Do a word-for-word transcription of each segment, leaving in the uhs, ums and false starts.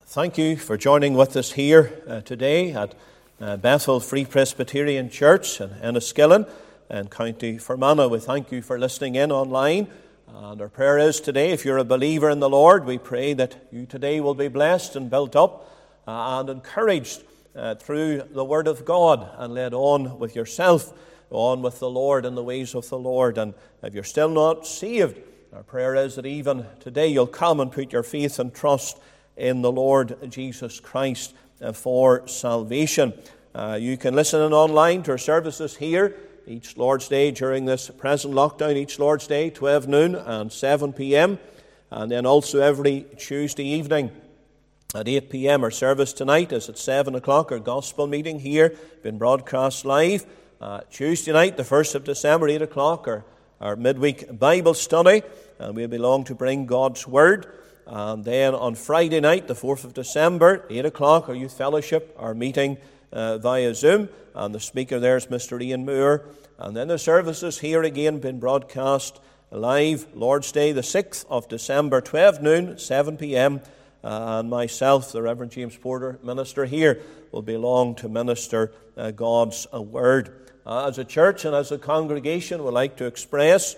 Thank you for joining with us here uh, today at uh, Bethel Free Presbyterian Church in Enniskillen in County Fermanagh. We thank you for listening in online. And our prayer is today, if you're a believer in the Lord, we pray that you today will be blessed and built up uh, and encouraged uh, through the Word of God and led on with yourself, on with the Lord and the ways of the Lord. And if you're still not saved, our prayer is that even today you'll come and put your faith and trust in the Lord Jesus Christ uh, for salvation. Uh, you can listen in online to our services here each Lord's Day during this present lockdown, each Lord's Day, twelve noon and seven p.m. And then also every Tuesday evening at eight p.m. Our service tonight is at seven o'clock. Our gospel meeting here, been broadcast live. Uh, Tuesday night, the first of December, eight o'clock, our, our midweek Bible study. And we belong to bring God's Word. And then on Friday night, the fourth of December, eight o'clock, our youth fellowship, our meeting uh, via Zoom. And the speaker there is Mister Ian Moore. And then the services here again been broadcast live. Lord's Day, the sixth of December, twelve noon, seven p.m. Uh, and myself, the Reverend James Porter, minister here, will belong to minister uh, God's uh, Word. Uh, as a church and as a congregation, we'd like to express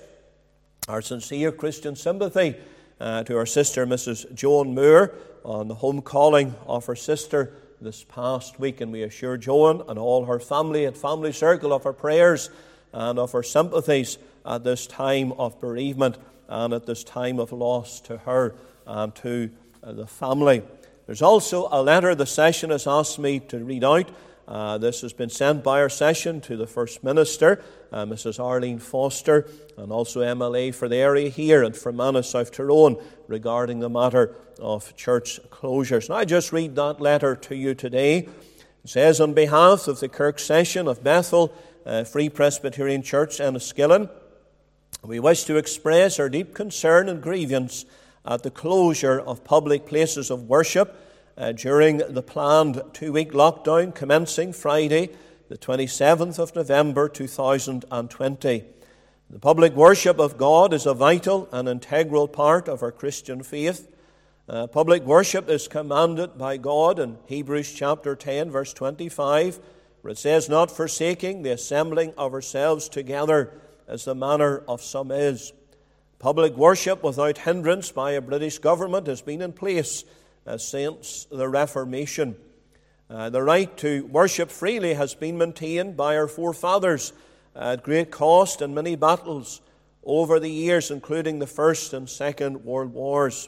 our sincere Christian sympathy uh, to our sister, Missus Joan Moore, on the home calling of her sister this past week. And we assure Joan and all her family and family circle of our prayers and of our sympathies at this time of bereavement and at this time of loss to her and to uh, the family. There's also a letter the session has asked me to read out. Uh, this has been sent by our session to the First Minister, uh, Missus Arlene Foster, and also M L A for the area here and Fermanagh, South Tyrone, regarding the matter of church closures. And I just read that letter to you today. It says, on behalf of the Kirk Session of Bethel uh, Free Presbyterian Church, Enniskillen, we wish to express our deep concern and grievance at the closure of public places of worship Uh, during the planned two-week lockdown commencing Friday, the twenty-seventh of November two thousand twenty. The public worship of God is a vital and integral part of our Christian faith. Uh, public worship is commanded by God in Hebrews chapter ten, verse twenty-five, where it says, not forsaking the assembling of ourselves together as the manner of some is. Public worship without hindrance by a British government has been in place Uh, since the Reformation. Uh, the right to worship freely has been maintained by our forefathers at great cost and many battles over the years, including the First and Second World Wars.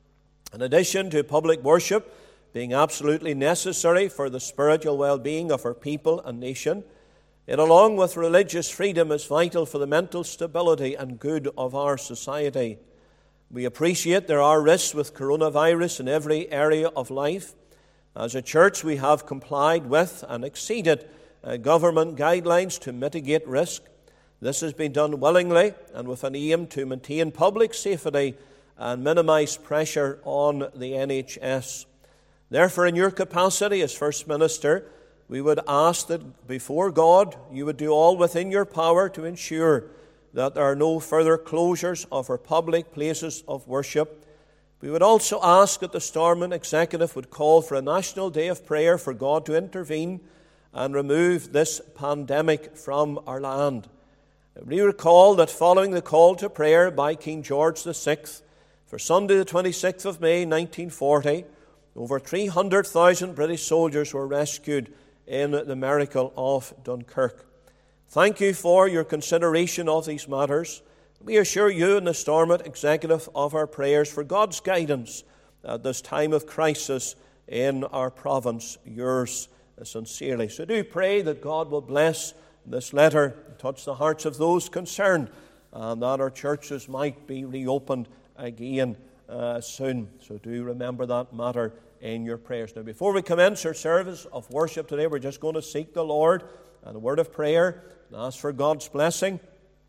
In addition to public worship being absolutely necessary for the spiritual well-being of our people and nation, it, along with religious freedom, is vital for the mental stability and good of our society. We appreciate there are risks with coronavirus in every area of life. As a church, we have complied with and exceeded uh, government guidelines to mitigate risk. This has been done willingly and with an aim to maintain public safety and minimize pressure on the N H S. Therefore, in your capacity as First Minister, we would ask that before God, you would do all within your power to ensure that there are no further closures of our public places of worship. We would also ask that the Stormont Executive would call for a national day of prayer for God to intervene and remove this pandemic from our land. We recall that following the call to prayer by King George the Sixth for Sunday the twenty-sixth of May nineteen forty, over three hundred thousand British soldiers were rescued in the miracle of Dunkirk. Thank you for your consideration of these matters. We assure you and the Stormont Executive of our prayers for God's guidance at this time of crisis in our province. Yours sincerely. So do pray that God will bless this letter, touch the hearts of those concerned, and that our churches might be reopened again uh, soon. So do remember that matter in your prayers. Now, before we commence our service of worship today, we're just going to seek the Lord and a word of prayer and ask for God's blessing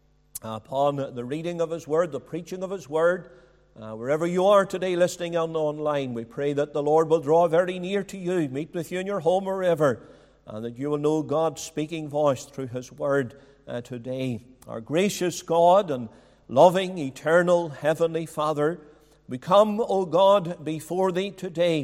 upon the reading of His Word, the preaching of His Word. Uh, wherever you are today listening on online, we pray that the Lord will draw very near to you, meet with you in your home or wherever, and that you will know God's speaking voice through His Word uh, today. Our gracious God and loving, eternal, heavenly Father, we come, O God, before Thee today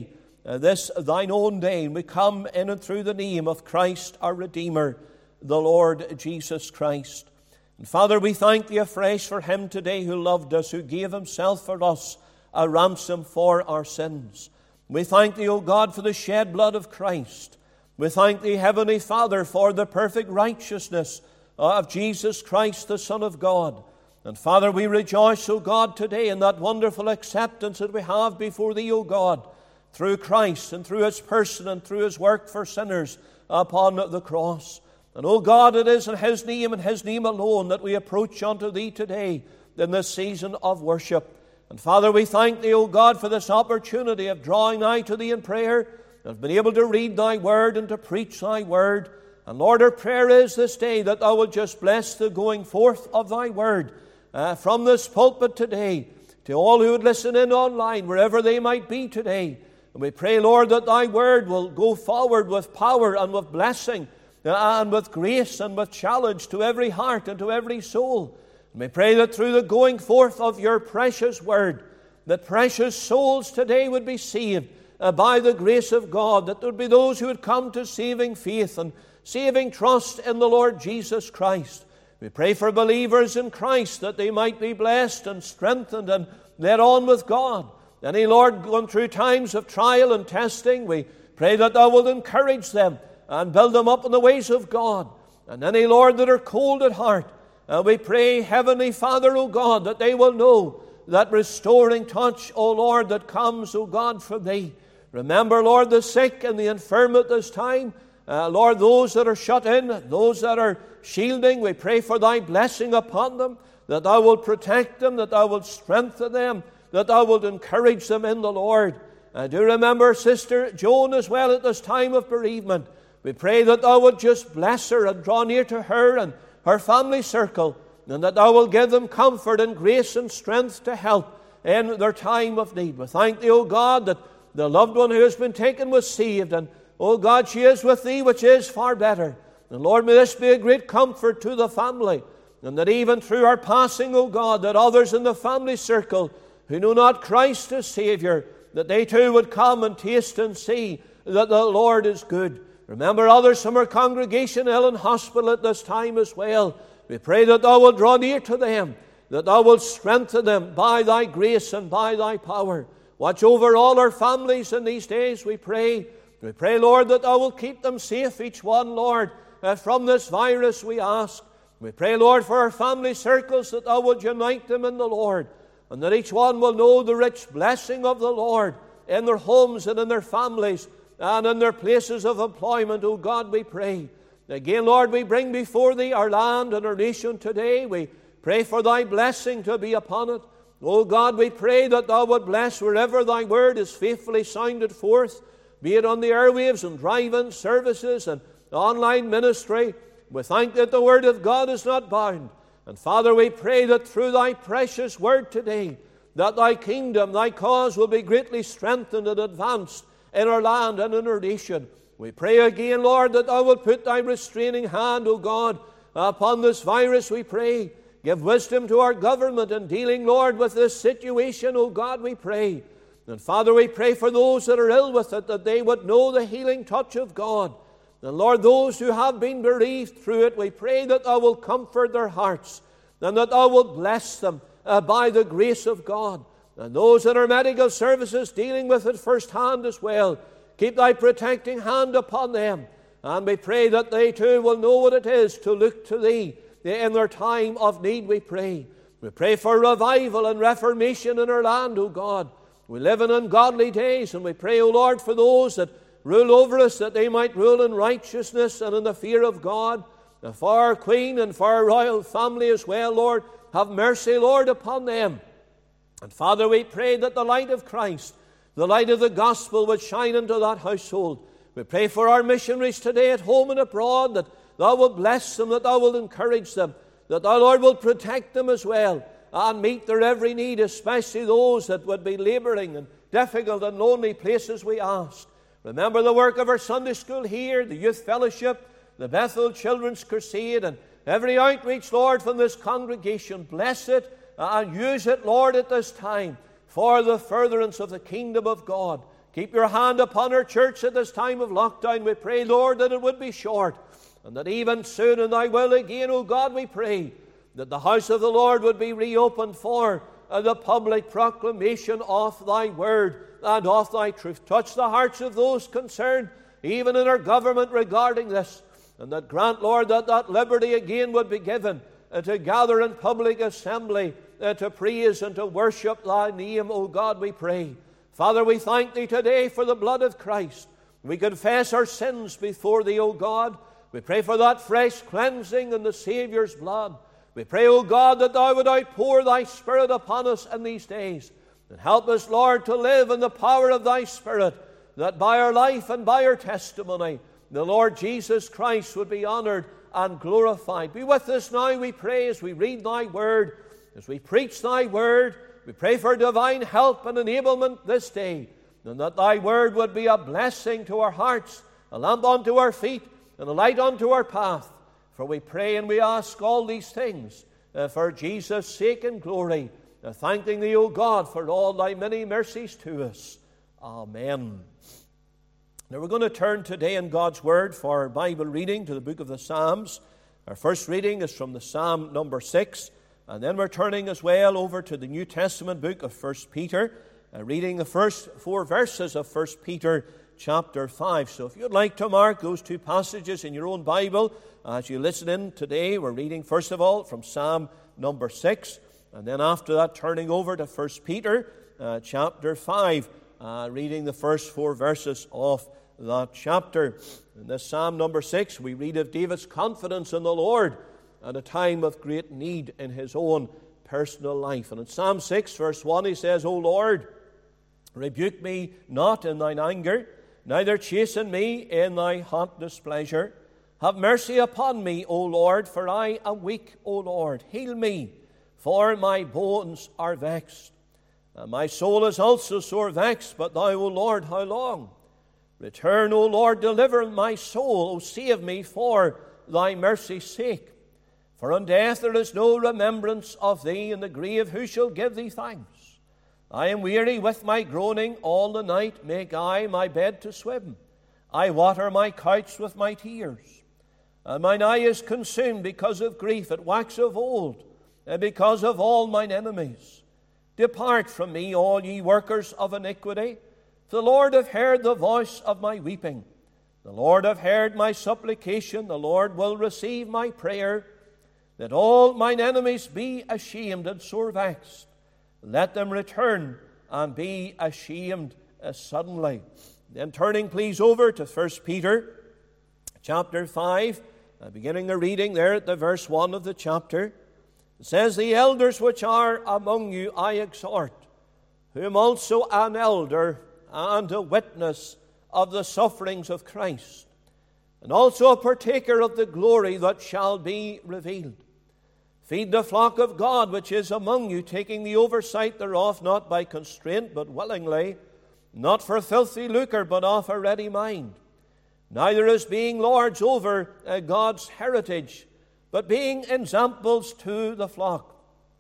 uh, this thine own day. And we come in and through the name of Christ our Redeemer, the Lord Jesus Christ. And Father, we thank Thee afresh for Him today who loved us, who gave Himself for us, a ransom for our sins. We thank Thee, O God, for the shed blood of Christ. We thank Thee, Heavenly Father, for the perfect righteousness of Jesus Christ, the Son of God. And Father, we rejoice, O God, today in that wonderful acceptance that we have before Thee, O God, through Christ and through His person and through His work for sinners upon the cross. And, O God, it is in His name and His name alone that we approach unto Thee today in this season of worship. And, Father, we thank Thee, O God, for this opportunity of drawing nigh to Thee in prayer, and being able to read Thy Word and to preach Thy Word. And, Lord, our prayer is this day that Thou wilt just bless the going forth of Thy Word uh, from this pulpit today to all who would listen in online, wherever they might be today. And we pray, Lord, that Thy Word will go forward with power and with blessing, and with grace and with challenge to every heart and to every soul. And we pray that through the going forth of Your precious Word, that precious souls today would be saved uh, by the grace of God, that there would be those who would come to saving faith and saving trust in the Lord Jesus Christ. We pray for believers in Christ that they might be blessed and strengthened and led on with God. Any, Lord, going through times of trial and testing, we pray that Thou wilt encourage them and build them up in the ways of God. And any, Lord, that are cold at heart, uh, we pray, Heavenly Father, O God, that they will know that restoring touch, O Lord, that comes, O God, from Thee. Remember, Lord, the sick and the infirm at this time. Uh, Lord, those that are shut in, those that are shielding, we pray for Thy blessing upon them, that Thou wilt protect them, that Thou wilt strengthen them, that Thou wilt encourage them in the Lord. I do remember Sister Joan as well at this time of bereavement. We pray that Thou would just bless her and draw near to her and her family circle, and that Thou will give them comfort and grace and strength to help in their time of need. We thank Thee, O God, that the loved one who has been taken was saved, and, O God, she is with Thee, which is far better. And, Lord, may this be a great comfort to the family, and that even through our passing, O God, that others in the family circle who know not Christ as Savior, that they too would come and taste and see that the Lord is good. Remember others from our congregation ill in hospital at this time as well. We pray that Thou wilt draw near to them, that Thou wilt strengthen them by Thy grace and by Thy power. Watch over all our families in these days, we pray. We pray, Lord, that Thou wilt keep them safe, each one, Lord, uh, from this virus, we ask. We pray, Lord, for our family circles, that Thou wilt unite them in the Lord, and that each one will know the rich blessing of the Lord in their homes and in their families, and in their places of employment. O God, we pray. Again, Lord, we bring before Thee our land and our nation today. We pray for Thy blessing to be upon it. O God, we pray that Thou would bless wherever Thy word is faithfully sounded forth, be it on the airwaves and drive-in services and online ministry. We thank that the word of God is not bound. And Father, we pray that through Thy precious word today, that Thy kingdom, Thy cause will be greatly strengthened and advanced in our land and in our nation. We pray again, Lord, that Thou wilt put Thy restraining hand, O God, upon this virus, we pray. Give wisdom to our government in dealing, Lord, with this situation, O God, we pray. And Father, we pray for those that are ill with it, that they would know the healing touch of God. And Lord, those who have been bereaved through it, we pray that Thou wilt comfort their hearts, and that Thou wilt bless them uh, by the grace of God. And those in our medical services dealing with it firsthand as well, keep Thy protecting hand upon them. And we pray that they too will know what it is to look to Thee in their time of need, we pray. We pray for revival and reformation in our land, O God. We live in ungodly days, and we pray, O Lord, for those that rule over us, that they might rule in righteousness and in the fear of God. And for our Queen and for our royal family as well, Lord, have mercy, Lord, upon them. And Father, we pray that the light of Christ, the light of the gospel, would shine into that household. We pray for our missionaries today at home and abroad, that Thou wilt bless them, that Thou wilt encourage them, that Thou, Lord, will protect them as well, and meet their every need, especially those that would be laboring in difficult and lonely places, we ask. Remember the work of our Sunday school here, the youth fellowship, the Bethel Children's Crusade, and every outreach, Lord, from this congregation. Bless it and use it, Lord, at this time for the furtherance of the kingdom of God. Keep your hand upon our church at this time of lockdown. We pray, Lord, that it would be short, and that even soon in thy will again, O God, we pray that the house of the Lord would be reopened for uh, the public proclamation of thy word and of thy truth. Touch the hearts of those concerned, even in our government, regarding this, and that grant, Lord, that that liberty again would be given uh, to gather in public assembly, uh, to praise and to worship thy name, O God, we pray. Father, we thank thee today for the blood of Christ. We confess our sins before thee, O God. We pray for that fresh cleansing in the Saviour's blood. We pray, O God, that thou would outpour thy Spirit upon us in these days. And help us, Lord, to live in the power of thy Spirit, that by our life and by our testimony, the Lord Jesus Christ would be honored and glorified. Be with us now, we pray, as we read thy word, as we preach thy word. We pray for divine help and enablement this day, and that thy word would be a blessing to our hearts, a lamp unto our feet, and a light unto our path. For we pray and we ask all these things uh, for Jesus' sake and glory, uh, thanking thee, O God, for all thy many mercies to us. Amen. Now we're going to turn today in God's word for our Bible reading to the book of the Psalms. Our first reading is from the Psalm number six. And then we're turning as well over to the New Testament book of First Peter, uh, reading the first four verses of First Peter chapter five. So if you'd like to mark those two passages in your own Bible as you listen in today, we're reading first of all from Psalm number six, and then after that turning over to First Peter uh, chapter five, uh, reading the first four verses of that chapter. In this Psalm number six, we read of David's confidence in the Lord at a time of great need in his own personal life. And in Psalm six, verse one, he says, O Lord, rebuke me not in thine anger, neither chasten me in thy hot displeasure. Have mercy upon me, O Lord, for I am weak, O Lord. Heal me, for my bones are vexed. And my soul is also sore vexed, but thou, O Lord, how long? Return, O Lord, deliver my soul, O save me for thy mercy's sake. For in death there is no remembrance of thee, in the grave who shall give thee thanks? I am weary with my groaning, all the night make I my bed to swim. I water my couch with my tears. And mine eye is consumed because of grief, it wax of old, and because of all mine enemies. Depart from me, all ye workers of iniquity. The Lord hath heard the voice of my weeping. The Lord hath heard my supplication. The Lord will receive my prayer. That all mine enemies be ashamed and sore vexed. Let them return and be ashamed uh, suddenly. Then turning please over to First Peter chapter five, uh, beginning the reading there at the verse one of the chapter. It says, The elders which are among you I exhort, whom also an elder and a witness of the sufferings of Christ, and also a partaker of the glory that shall be revealed. Feed the flock of God which is among you, taking the oversight thereof, not by constraint, but willingly, not for filthy lucre, but of a ready mind. Neither as being lords over uh, God's heritage, but being examples to the flock.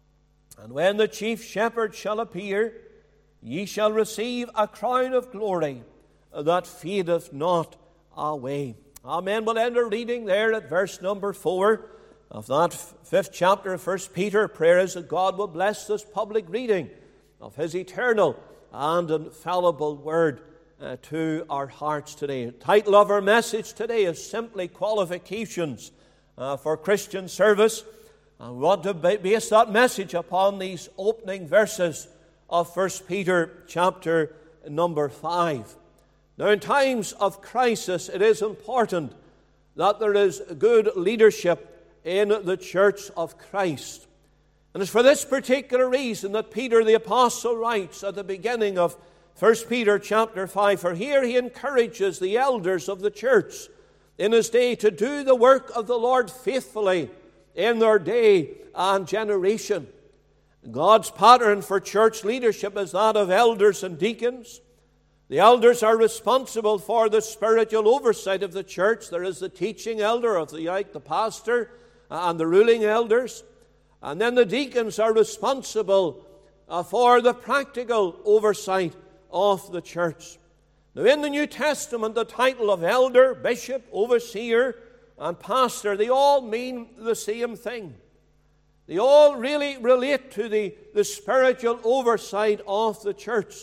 And when the chief shepherd shall appear, ye shall receive a crown of glory that fadeth not away. Amen. We'll end our reading there at verse number four of that fifth chapter of First Peter. Prayer is that God will bless this public reading of His eternal and infallible word uh, to our hearts today. The title of our message today is simply Qualifications uh, for Christian Service. And we want to base that message upon these opening verses of First Peter chapter number five. Now, in times of crisis, it is important that there is good leadership in the church of Christ. And it's for this particular reason that Peter the Apostle writes at the beginning of First Peter chapter five, for here he encourages the elders of the church in his day to do the work of the Lord faithfully in their day and generation. God's pattern for church leadership is that of elders and deacons. The elders are responsible for the spiritual oversight of the church. There is the teaching elder of the, like the pastor and the ruling elders. And then the deacons are responsible uh, for the practical oversight of the church. Now, in the New Testament, the title of elder, bishop, overseer, and pastor, they all mean the same thing. They all really relate to the, the spiritual oversight of the church.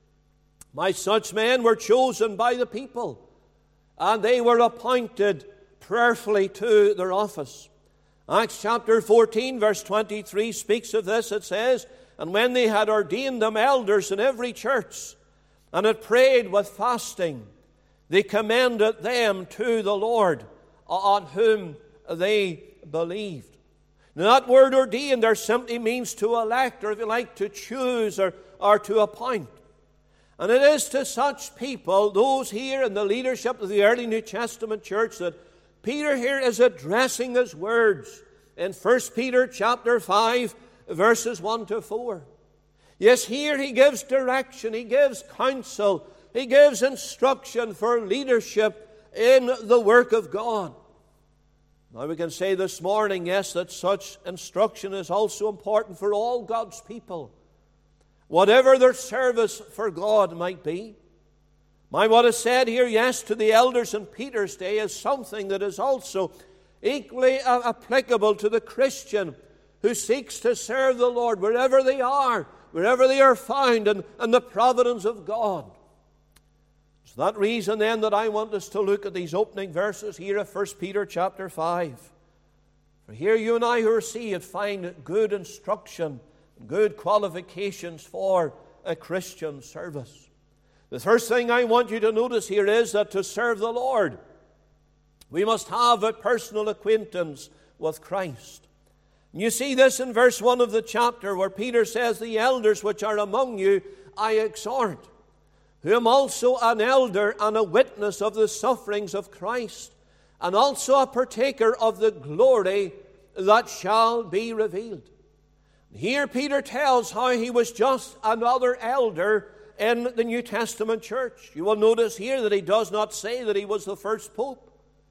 My such men were chosen by the people, and they were appointed prayerfully to their office. Acts chapter fourteen, verse twenty-three speaks of this. It says, "And when they had ordained them elders in every church, and had prayed with fasting, they commended them to the Lord, on whom they believed." Now, that word ordained there simply means to elect, or if you like, to choose or, or to appoint. And it is to such people, those here in the leadership of the early New Testament church, that Peter here is addressing his words in First Peter chapter five, verses one to four. Yes, here he gives direction, he gives counsel, he gives instruction for leadership in the work of God. Now we can say this morning, yes, that such instruction is also important for all God's people, whatever their service for God might be. My, what is said here, yes, to the elders in Peter's day is something that is also equally applicable to the Christian who seeks to serve the Lord wherever they are, wherever they are found in, in the providence of God. It's that reason then that I want us to look at these opening verses here of First Peter chapter five. For here you and I who are saved find good instruction, good qualifications for a Christian service. The first thing I want you to notice here is that to serve the Lord, we must have a personal acquaintance with Christ. And you see this in verse one of the chapter where Peter says, "The elders which are among you I exhort, who am also an elder and a witness of the sufferings of Christ, and also a partaker of the glory that shall be revealed." Here Peter tells how he was just another elder in the New Testament church. You will notice here that he does not say that he was the first pope,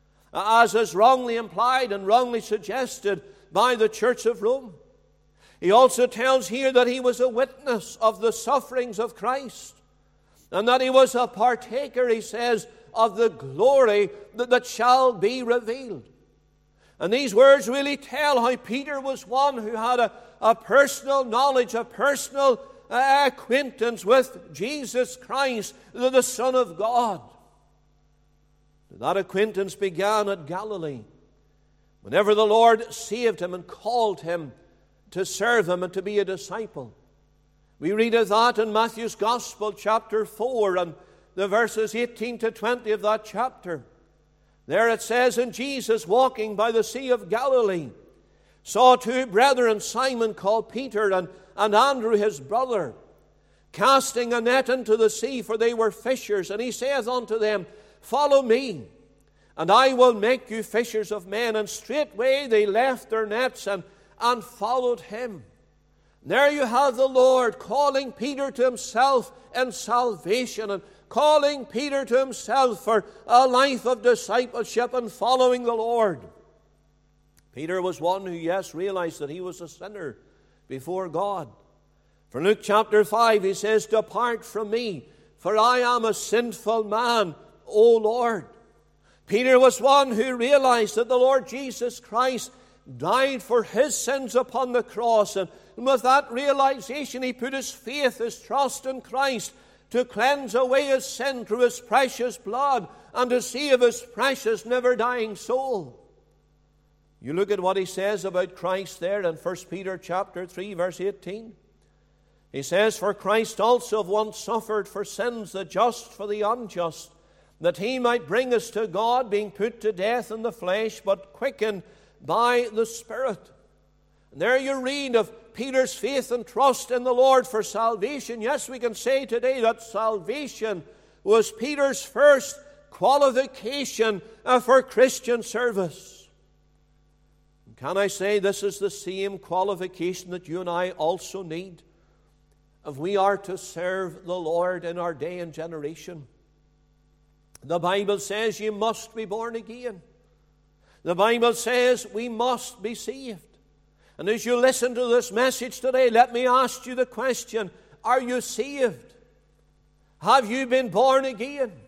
as is wrongly implied and wrongly suggested by the Church of Rome. He also tells here that he was a witness of the sufferings of Christ, and that he was a partaker, he says, of the glory that, that shall be revealed. And these words really tell how Peter was one who had a, a personal knowledge, a personal uh, acquaintance with Jesus Christ, the, the Son of God. That acquaintance began at Galilee, whenever the Lord saved him and called him to serve him and to be a disciple. We read of that in Matthew's Gospel, chapter four, and the verses eighteen to twenty of that chapter. There it says, "And Jesus, walking by the Sea of Galilee, saw two brethren, Simon called Peter, and, and Andrew his brother, casting a net into the sea, for they were fishers. And he saith unto them, Follow me, and I will make you fishers of men. And straightway they left their nets and, and followed him." There you have the Lord calling Peter to himself in salvation, and calling Peter to himself for a life of discipleship and following the Lord. Peter was one who, yes, realized that he was a sinner before God. For Luke chapter five, he says, "Depart from me, for I am a sinful man, O Lord." Peter was one who realized that the Lord Jesus Christ died for his sins upon the cross, and with that realization he put his faith, his trust in Christ to cleanse away his sin through his precious blood and to save his precious never-dying soul. You look at what he says about Christ there in First Peter chapter three, verse eighteen. He says, "For Christ also once suffered for sins, the just for the unjust, that he might bring us to God, being put to death in the flesh, but quickened by the Spirit." And there you read of Peter's faith and trust in the Lord for salvation. Yes, we can say today that salvation was Peter's first qualification for Christian service. And can I say this is the same qualification that you and I also need if we are to serve the Lord in our day and generation? The Bible says you must be born again. The Bible says we must be saved. And as you listen to this message today, let me ask you the question, are you saved? Have you been born again?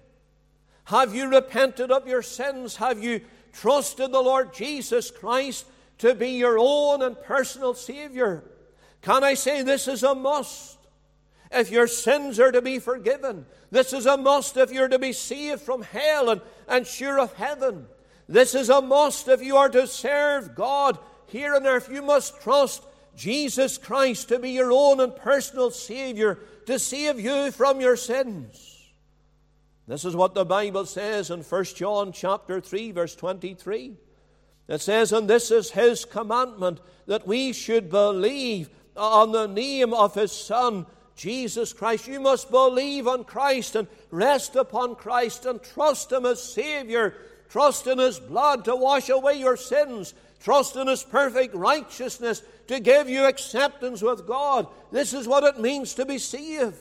Have you repented of your sins? Have you trusted the Lord Jesus Christ to be your own and personal Savior? Can I say this is a must? If your sins are to be forgiven, this is a must if you're to be saved from hell and, and sure of heaven. This is a must if you are to serve God here on earth. You must trust Jesus Christ to be your own and personal Savior, to save you from your sins. This is what the Bible says in First John chapter three, verse twenty-three. It says, and this is His commandment, that we should believe on the name of His Son, Jesus Christ. You must believe on Christ and rest upon Christ and trust Him as Savior. Trust in His blood to wash away your sins. Trust in His perfect righteousness to give you acceptance with God. This is what it means to be saved.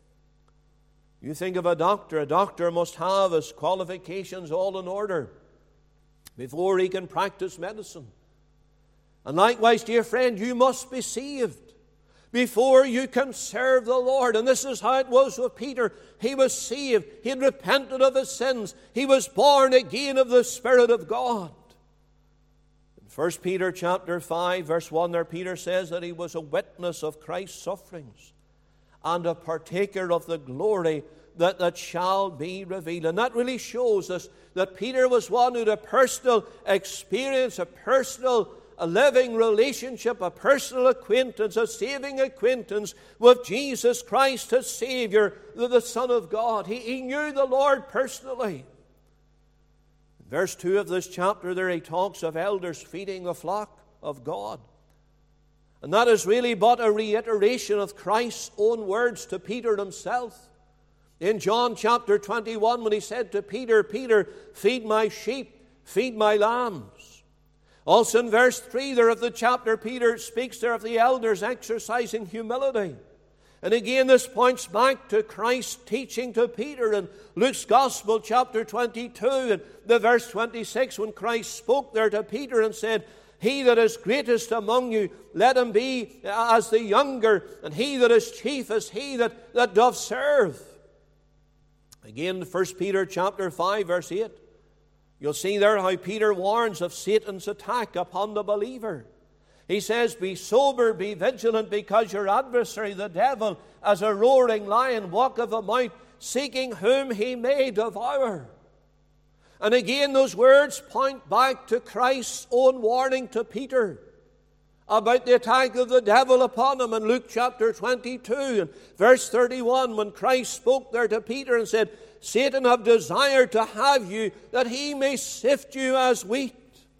You think of a doctor. A doctor must have his qualifications all in order before he can practice medicine. And likewise, dear friend, you must be saved before you can serve the Lord. And this is how it was with Peter. He was saved. He had repented of his sins. He was born again of the Spirit of God. In First Peter chapter five, verse one, there Peter says that he was a witness of Christ's sufferings and a partaker of the glory that, that shall be revealed. And that really shows us that Peter was one who had a personal experience, a personal, a living relationship, a personal acquaintance, a saving acquaintance with Jesus Christ, His Savior, the, the Son of God. He, he knew the Lord personally. In verse two of this chapter there he talks of elders feeding the flock of God. And that is really but a reiteration of Christ's own words to Peter himself. In John chapter twenty-one, when He said to Peter, Peter, feed my sheep, feed my lambs. Also in verse three there of the chapter, Peter speaks there of the elders exercising humility. And again this points back to Christ's teaching to Peter in Luke's Gospel chapter twenty-two and the verse twenty-six, when Christ spoke there to Peter and said, he that is greatest among you, let him be as the younger, and he that is chief as he that, that doth serve. Again, First Peter chapter five, verse eight. You'll see there how Peter warns of Satan's attack upon the believer. He says, be sober, be vigilant, because your adversary, the devil, as a roaring lion, walketh about, seeking whom he may devour. And again, those words point back to Christ's own warning to Peter about the attack of the devil upon him in Luke chapter twenty-two and verse thirty-one, when Christ spoke there to Peter and said, Satan have desired to have you, that he may sift you as wheat.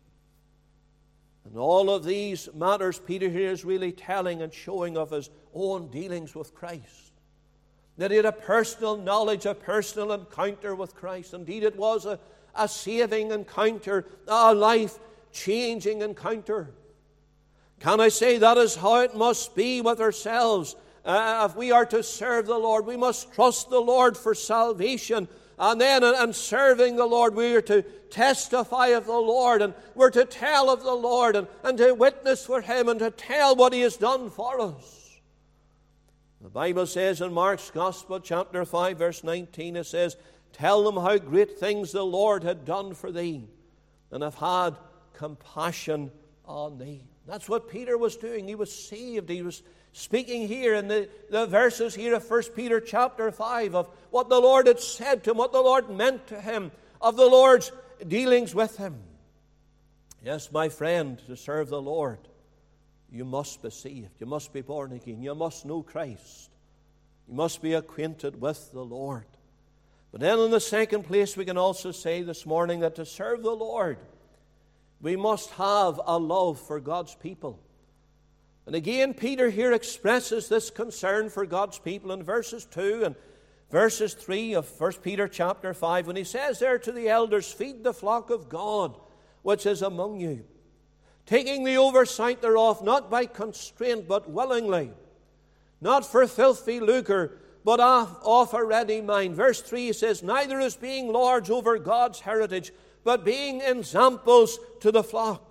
And all of these matters Peter here is really telling and showing of his own dealings with Christ. That he had a personal knowledge, a personal encounter with Christ. Indeed, it was a A saving encounter, a life-changing encounter. Can I say that is how it must be with ourselves? Uh, if we are to serve the Lord, we must trust the Lord for salvation. And then in, in serving the Lord, we are to testify of the Lord, and we're to tell of the Lord, and, and to witness for Him, and to tell what He has done for us. The Bible says in Mark's Gospel, chapter five, verse nineteen, it says, tell them how great things the Lord had done for thee, and have had compassion on thee. That's what Peter was doing. He was saved. He was speaking here in the, the verses here of First Peter chapter five of what the Lord had said to him, what the Lord meant to him, of the Lord's dealings with him. Yes, my friend, to serve the Lord, you must be saved. You must be born again. You must know Christ. You must be acquainted with the Lord. But then in the second place, we can also say this morning that to serve the Lord, we must have a love for God's people. And again, Peter here expresses this concern for God's people in verses two and verses three of First Peter chapter five, when he says there to the elders, feed the flock of God which is among you, taking the oversight thereof, not by constraint, but willingly, not for filthy lucre, but off a ready mind. Verse three says, neither as being lords over God's heritage, but being examples to the flock.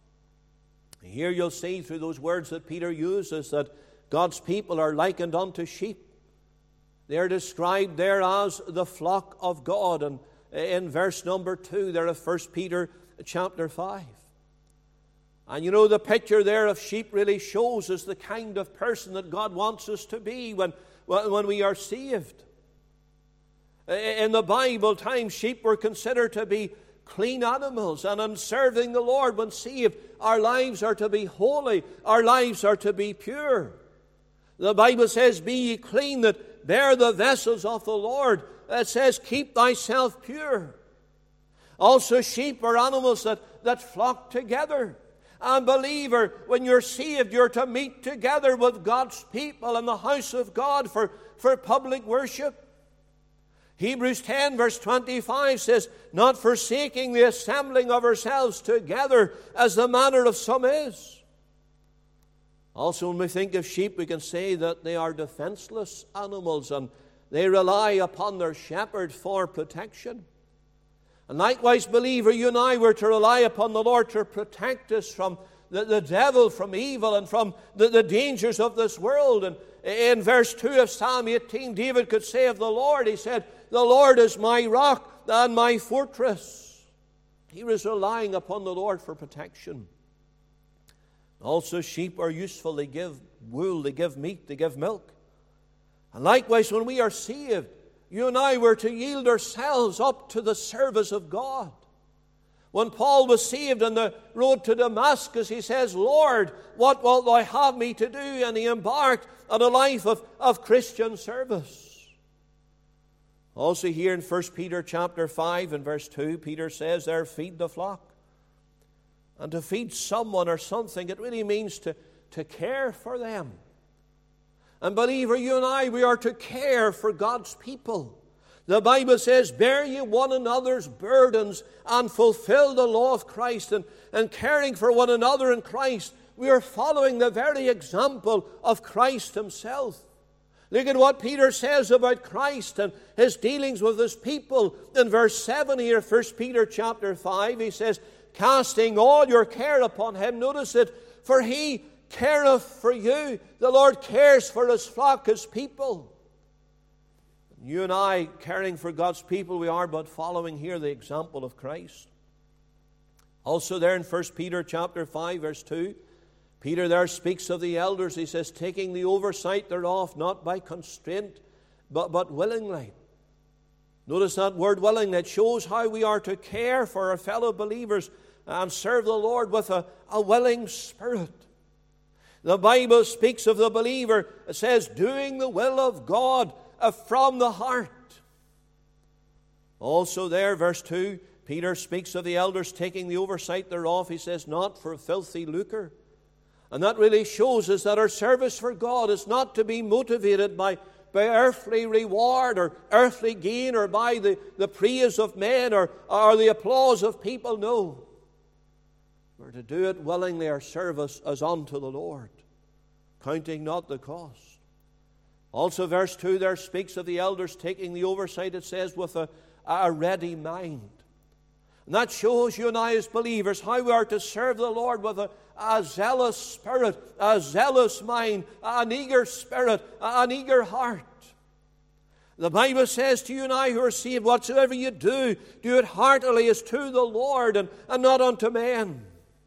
Here you'll see through those words that Peter uses that God's people are likened unto sheep. They are described there as the flock of God. And in verse number two there of First Peter chapter five. And you know, the picture there of sheep really shows us the kind of person that God wants us to be when, when we are saved. In the Bible times, sheep were considered to be clean animals, and in serving the Lord when saved, our lives are to be holy, our lives are to be pure. The Bible says, be ye clean that bear the vessels of the Lord. It says, keep thyself pure. Also, sheep are animals that, that flock together. And believer, when you're saved, you're to meet together with God's people in the house of God for, for public worship. Hebrews ten verse twenty-five says, not forsaking the assembling of ourselves together as the manner of some is. Also, when we think of sheep, we can say that they are defenseless animals and they rely upon their shepherd for protection. And likewise, believer, you and I were to rely upon the Lord to protect us from the, the devil, from evil, and from the, the dangers of this world. And in verse two of Psalm eighteen, David could say of the Lord, he said, the Lord is my rock and my fortress. He was relying upon the Lord for protection. Also, sheep are useful. They give wool, they give meat, they give milk. And likewise, when we are saved, you and I were to yield ourselves up to the service of God. When Paul was saved on the road to Damascus, he says, Lord, what wilt thou have me to do? And he embarked on a life of, of Christian service. Also here in First Peter chapter five and verse two, Peter says there, feed the flock. And to feed someone or something, it really means to, to care for them. And believer, you and I, we are to care for God's people. The Bible says, bear ye one another's burdens and fulfill the law of Christ. And, and caring for one another in Christ, we are following the very example of Christ himself. Look at what Peter says about Christ and his dealings with his people. In verse seven here, First Peter chapter five, he says, casting all your care upon him. Notice it, for he careth for you. The Lord cares for his flock, his people. You and I, caring for God's people, we are but following here the example of Christ. Also there in First Peter chapter five, verse two, Peter there speaks of the elders. He says, taking the oversight thereof, not by constraint, but, but willingly. Notice that word willing. That shows how we are to care for our fellow believers and serve the Lord with a, a willing spirit. The Bible speaks of the believer. It says, doing the will of God uh, from the heart. Also there, verse two, Peter speaks of the elders taking the oversight thereof. He says, not for filthy lucre. And that really shows us that our service for God is not to be motivated by, by earthly reward or earthly gain or by the, the praise of men or, or the applause of people. No. We're to do it willingly, our service as unto the Lord, counting not the cost. Also, verse two there speaks of the elders taking the oversight, it says, with a, a ready mind. And that shows you and I as believers how we are to serve the Lord with a, a zealous spirit, a zealous mind, an eager spirit, an eager heart. The Bible says to you and I who are saved, whatsoever you do, do it heartily as to the Lord and, and not unto men.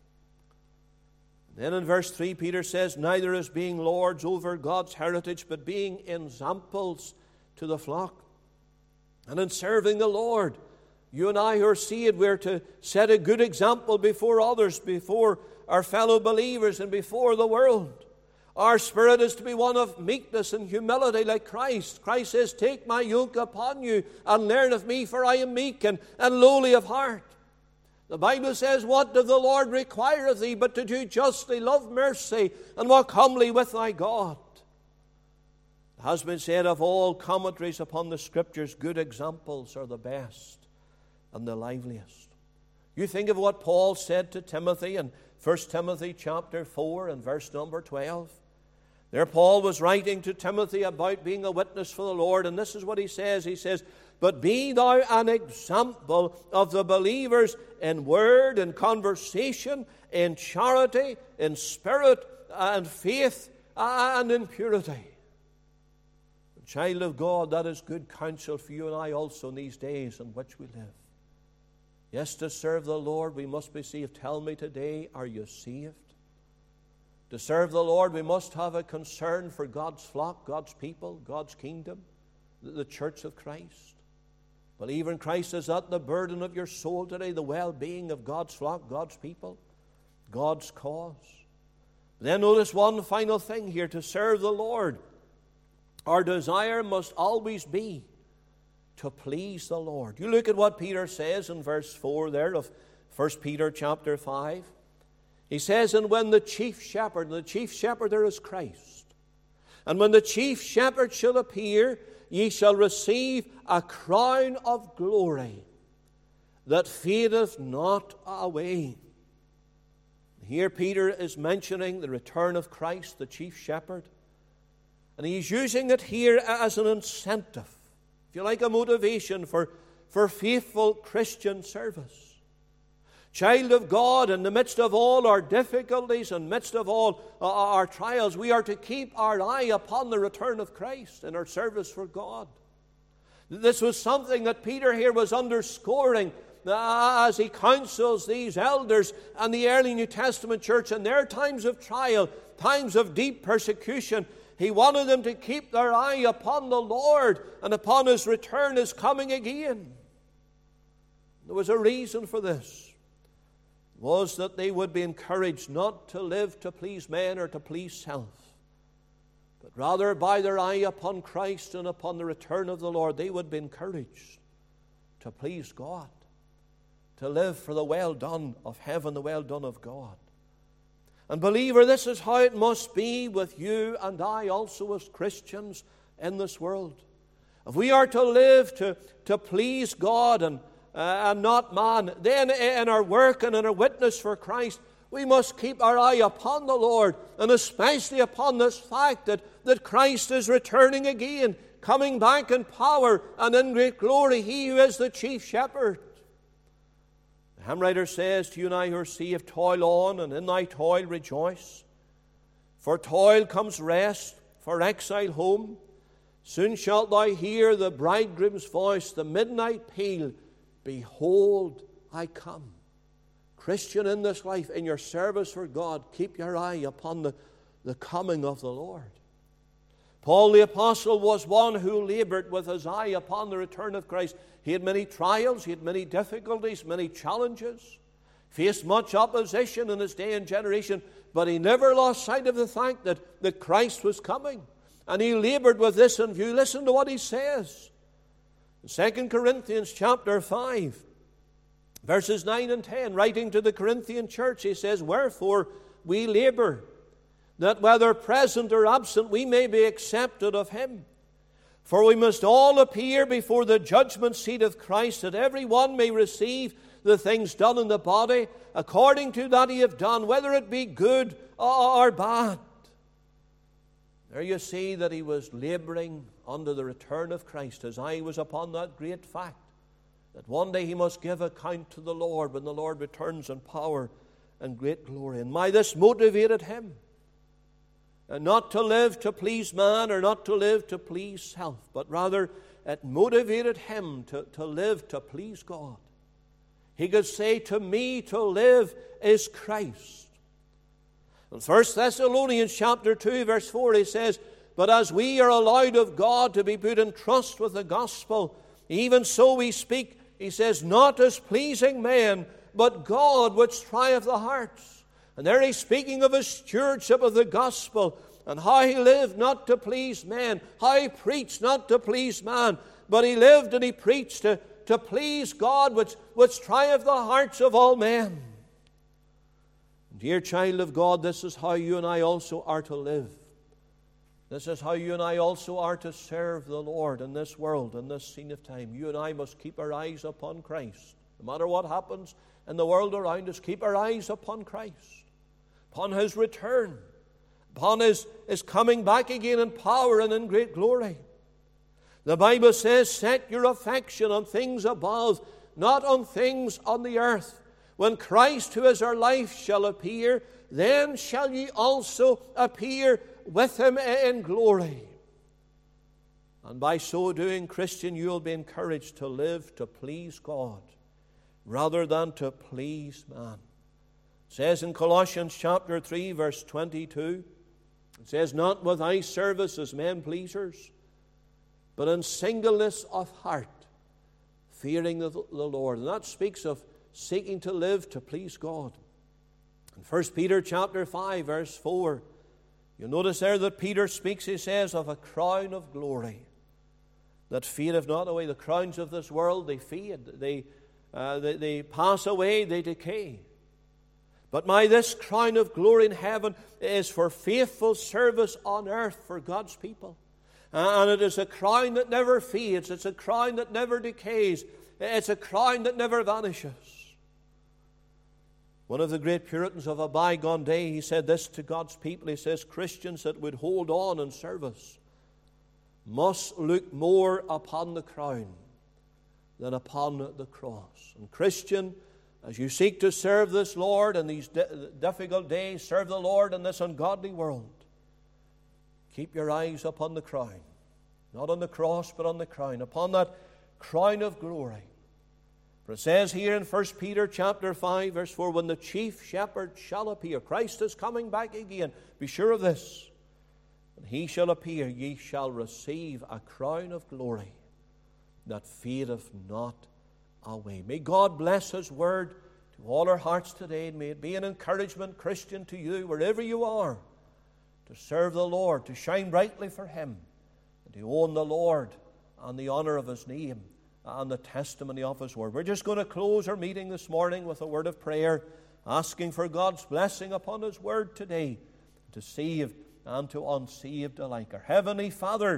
Then in verse three, Peter says, neither as being lords over God's heritage, but being examples to the flock. And in serving the Lord, you and I who are saved, we're to set a good example before others, before our fellow believers and before the world. Our spirit is to be one of meekness and humility like Christ. Christ says, take my yoke upon you and learn of me, for I am meek and, and lowly of heart. The Bible says, what doth the Lord require of thee but to do justly, love mercy, and walk humbly with thy God? It has been said of all commentaries upon the Scriptures, good examples are the best and the liveliest. You think of what Paul said to Timothy in First Timothy chapter four and verse number twelve. There Paul was writing to Timothy about being a witness for the Lord, and this is what he says. He says, but be thou an example of the believers in word and conversation, in charity, in spirit and faith, and in purity. Child of God, that is good counsel for you and I also in these days in which we live. Yes, to serve the Lord, we must be saved. Tell me today, are you saved? To serve the Lord, we must have a concern for God's flock, God's people, God's kingdom, the church of Christ. Believer in Christ, is that the burden of your soul today, the well-being of God's flock, God's people, God's cause? Then notice one final thing here. To serve the Lord, our desire must always be to please the Lord. You look at what Peter says in verse four there of First Peter chapter five. He says, and when the chief shepherd, and the chief shepherd there is Christ, and when the chief shepherd shall appear, ye shall receive a crown of glory that fadeth not away. Here Peter is mentioning the return of Christ, the chief shepherd, and he's using it here as an incentive, if you like, a motivation for, for faithful Christian service. Child of God, in the midst of all our difficulties, in the midst of all our trials, we are to keep our eye upon the return of Christ in our service for God. This was something that Peter here was underscoring as he counsels these elders and the early New Testament church in their times of trial, times of deep persecution. He wanted them to keep their eye upon the Lord and upon His return, His coming again. There was a reason for this. It was that they would be encouraged not to live to please men or to please self, but rather by their eye upon Christ and upon the return of the Lord, they would be encouraged to please God, to live for the well done of heaven, the well done of God. And believer, this is how it must be with you and I also as Christians in this world. If we are to live to, to please God and, uh, and not man, then in our work and in our witness for Christ, we must keep our eye upon the Lord, and especially upon this fact that, that Christ is returning again, coming back in power and in great glory, He who is the chief shepherd. The hymn writer says to you and I who are saved, toil on, and in thy toil rejoice. For toil comes rest, for exile home. Soon shalt thou hear the bridegroom's voice, the midnight peal, behold, I come. Christian, in this life, in your service for God, keep your eye upon the, the coming of the Lord. Paul the Apostle was one who labored with his eye upon the return of Christ. He had many trials, he had many difficulties, many challenges, faced much opposition in his day and generation, but he never lost sight of the fact that, that Christ was coming. And he labored with this in view. Listen to what he says. In Second Corinthians chapter five, verses nine and ten, writing to the Corinthian church, he says, wherefore we labor, that whether present or absent, we may be accepted of Him. For we must all appear before the judgment seat of Christ, that every one may receive the things done in the body, according to that he have done, whether it be good or bad. There you see that he was laboring under the return of Christ. His eye was upon that great fact, that one day he must give account to the Lord when the Lord returns in power and great glory. And why this motivated him. And not to live to please man or not to live to please self, but rather it motivated him to, to live to please God. He could say, to me to live is Christ. In First Thessalonians chapter two, verse four, he says, but as we are allowed of God to be put in trust with the gospel, even so we speak, he says, not as pleasing men, but God which trieth the hearts. And there he's speaking of his stewardship of the gospel and how he lived not to please men, how he preached not to please man, but he lived and he preached to, to please God, which, which trieth the hearts of all men. Dear child of God, this is how you and I also are to live. This is how you and I also are to serve the Lord in this world, in this scene of time. You and I must keep our eyes upon Christ. No matter what happens in the world around us, keep our eyes upon Christ, upon His return, upon His, His coming back again in power and in great glory. The Bible says, set your affection on things above, not on things on the earth. When Christ, who is our life, shall appear, then shall ye also appear with Him in glory. And by so doing, Christian, you will be encouraged to live to please God rather than to please man. It says in Colossians chapter three, verse twenty-two, it says, "Not with eye service as men pleasers, but in singleness of heart, fearing the, the Lord." And that speaks of seeking to live to please God. In First Peter chapter five, verse four, you'll notice there that Peter speaks, he says, of a crown of glory that fadeth not away. The crowns of this world, they fade, they, uh, they, they pass away, they decay. But my, this crown of glory in heaven is for faithful service on earth for God's people. And it is a crown that never fades. It's a crown that never decays. It's a crown that never vanishes. One of the great Puritans of a bygone day, he said this to God's people. He says, Christians that would hold on in service must look more upon the crown than upon the cross. And Christian, as you seek to serve this Lord in these difficult days, serve the Lord in this ungodly world, keep your eyes upon the crown. Not on the cross, but on the crown. Upon that crown of glory. For it says here in First Peter chapter five, verse four, when the chief shepherd shall appear, Christ is coming back again. Be sure of this. When he shall appear, ye shall receive a crown of glory that fadeth not away. May God bless His word to all our hearts today, and may it be an encouragement, Christian, to you, wherever you are, to serve the Lord, to shine brightly for Him, and to own the Lord and the honor of His name and the testimony of His word. We're just going to close our meeting this morning with a word of prayer, asking for God's blessing upon His word today, to save and to unsaved alike. Our Heavenly Father,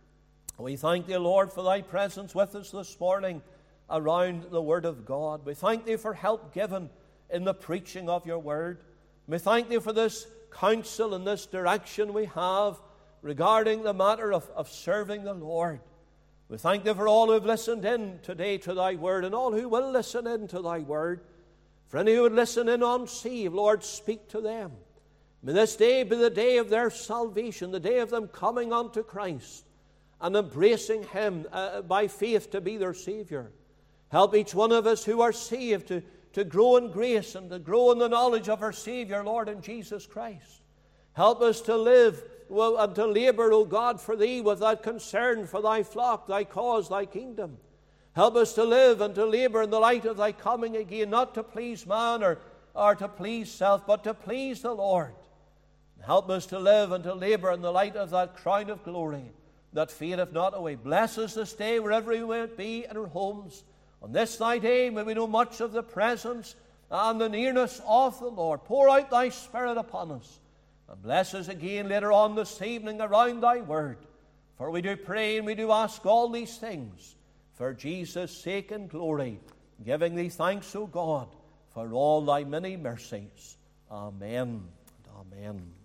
we thank Thee, Lord, for Thy presence with us this morning around the Word of God. We thank Thee for help given in the preaching of Your word. We thank Thee for this counsel and this direction we have regarding the matter of, of serving the Lord. We thank Thee for all who have listened in today to Thy word, and all who will listen in to Thy word. For any who would listen in unsaved, Lord, speak to them. May this day be the day of their salvation, the day of them coming unto Christ and embracing Him uh, by faith to be their Savior. Help each one of us who are saved to, to grow in grace and to grow in the knowledge of our Savior, Lord, in Jesus Christ. Help us to live well, and to labor, O God, for Thee with that concern for Thy flock, Thy cause, Thy kingdom. Help us to live and to labor in the light of Thy coming again, not to please man or, or to please self, but to please the Lord. Help us to live and to labor in the light of that crown of glory that fadeth not away. Bless us this day wherever we may be in our homes. On this Thy day may we know much of the presence and the nearness of the Lord. Pour out Thy Spirit upon us. And bless us again later on this evening around Thy word. For we do pray and we do ask all these things for Jesus' sake and glory, giving Thee thanks, O God, for all Thy many mercies. Amen and amen.